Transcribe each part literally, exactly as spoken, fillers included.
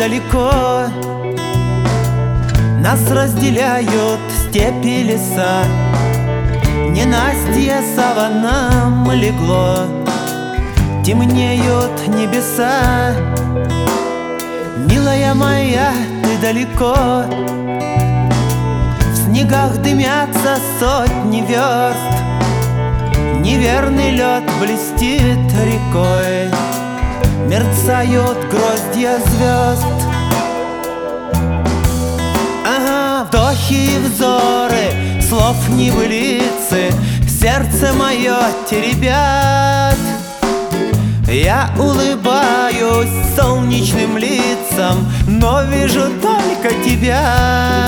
далеко, нас разделяют степи, леса. Ненастье саванам легло, темнеют небеса. Милая моя, ты далеко, в снегах дымятся сотни верст. Неверный лед блестит рекой, мерцают гроздья звезд. Ага, вдохи и взоры, слов небылицы сердце мое теребят. Я улыбаюсь солнечным лицам, но вижу только тебя.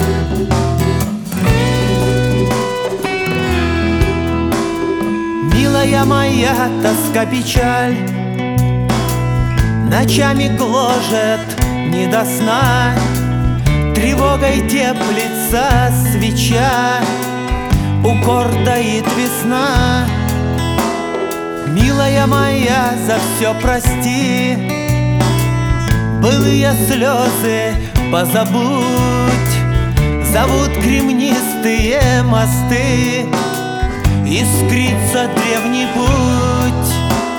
Милая моя, тоска, печаль ночами гложет не до сна. Тревогой теплится свеча, укор таит весна. Милая моя, за все прости, былые слезы позабудь. Зовут кремнистые мосты, искрится древний путь.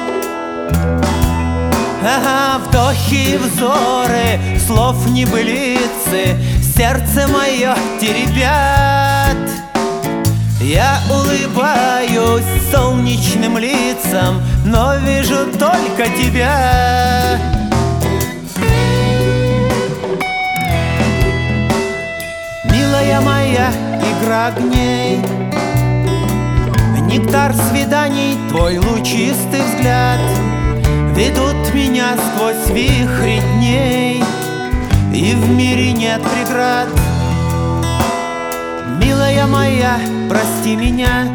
Ага, вдохи и взоры, слов небылицы сердце мое теребят. Я улыбаюсь солнечным лицам, но вижу только тебя. Милая моя, игра огней, нектар свиданий, твой лучистый взгляд ведут меня сквозь вихри дней, и в мире нет преград. Милая моя, прости меня,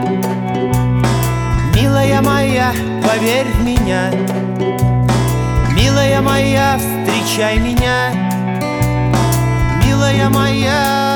милая моя, поверь в меня. Милая моя, встречай меня, милая моя.